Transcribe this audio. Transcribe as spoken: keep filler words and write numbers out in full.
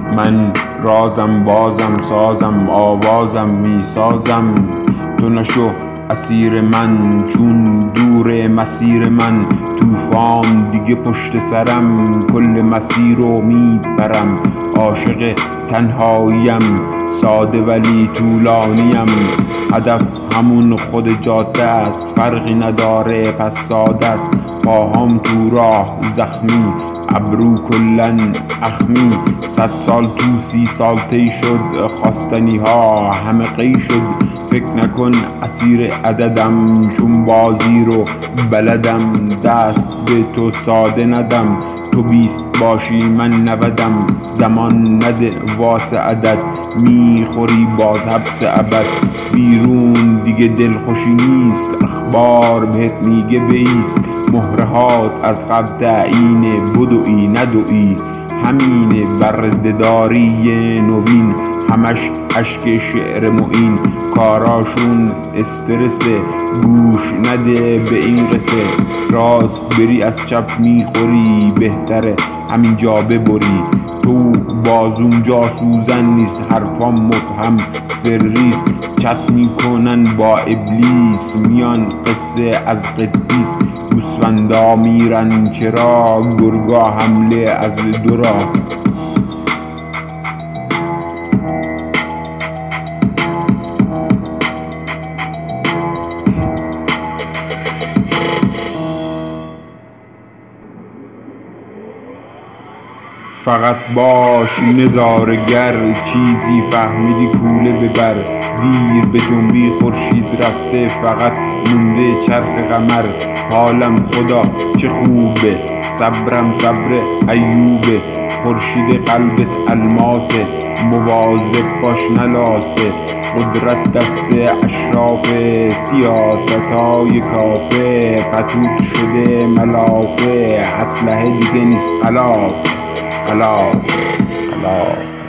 من رازم بازم سازم آوازم میسازم. تو نشو اسیر من چون دور مسیر من، طوفان دیگه پشت سرم کل مسیر رو میبرم. عاشق تنهاییم ساده ولی طولانیم، هدف همون خود جاده است فرقی نداره پس ساده است. پاهام تو راه زخمی ابرو کلن اخمی، صد سال تو سی سال طی شد خواستنی ها همه قی شد. فکر نکن اسیر عددم چون بازی رو بلدم، دست به تو ساده ندم تو بیست باشی من نودم. زمان نده واسه عدد میخوری باز حبس ابد، بیرون دیگه دلخوشی نیست اخبار بهت میگه بیست. مهرهات از قبل تعیینه بدوی ندوی همینه، بردهداری نوین همش اشک شعر معین. کاراشون استرسه گوش نده به این قصه، راست بری از چپ میخوری بهتره همینجا ببری. تو بازون جا سوزن نیست حرفام مبهم سریست، چت میکنن با ابلیس میان قصه از قدیس. گوسفندا میرن چرا گرگا حمله از دورا. فقط باش نظاره‌گر چیزی فهمیدی کوله ببر. دیر به جنبی خورشید رفته فقط مونده چرخ قمر. حالم خدا چه خوبه صبرم صبر ایوبه، خورشید قلبت الماسه مواظب باش نلاسه. قدرت دست اشراف سیاستای کافه، پتوت شده ملافه اسلحه دیگه نیست خلاف خلاف خلاف.